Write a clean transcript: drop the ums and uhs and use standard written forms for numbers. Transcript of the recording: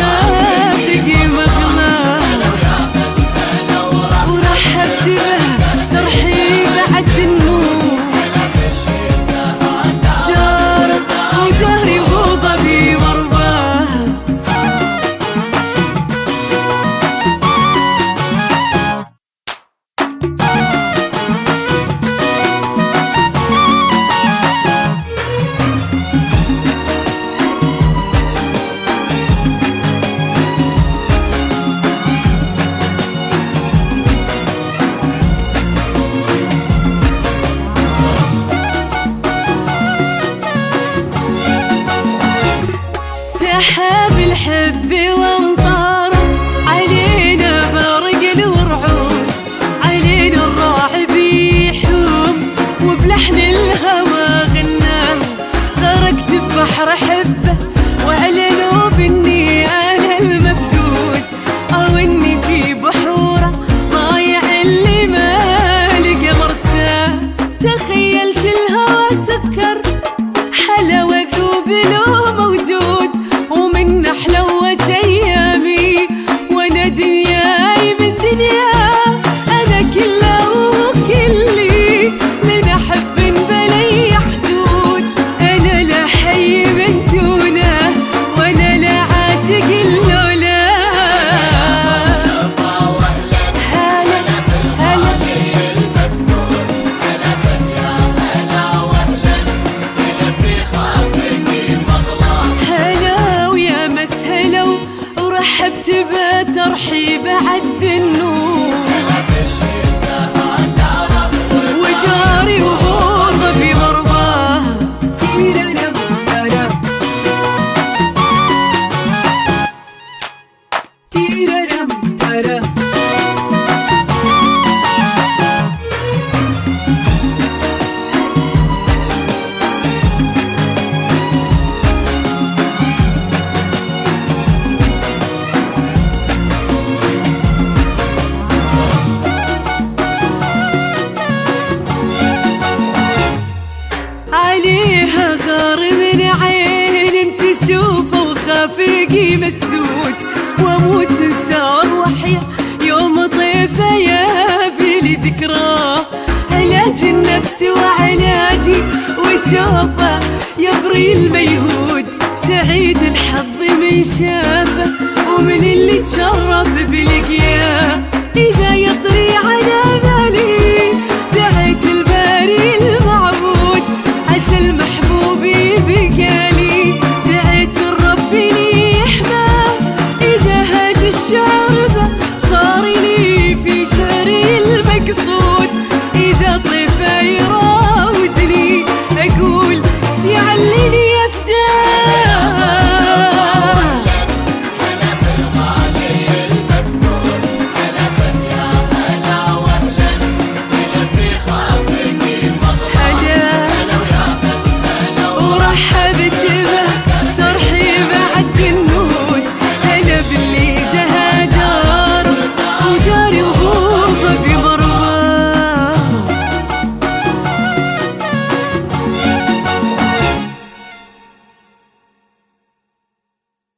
خافق مغلاه ورحبت به ترحيب عد النور داره ودهري وضبي ورباه سحاب الحب وامطاره علينا برقل ورعود علينا الراعب يحوم وبلحن الهوى غناه غرقت ببحر حبه واعلنوا باني انا المفقود او اني في بحوره ضايع اللي ما لقى مرساه تخيلت الهوى سكر حلاوه ذوب له موجود ومن حلوة أيامي وأنا دنياي من دنياه أنا كله وهو كلي من أحب بلي حدود أنا لا حي من دونه وأنا لا عاشق لولا هلا هلا ورحبت به ترحيب عد النور وداري وضبي ورباه تيررم ترى عليها غار من عين تشوفه وخافقي مسدود واموت انسان وحيا يوم طيفه يابي لي ذكراه علاج النفس وعلاجي وشوفه يبري الميهود سعيد الحظ من شافه ومن اللي تشرف بلقياه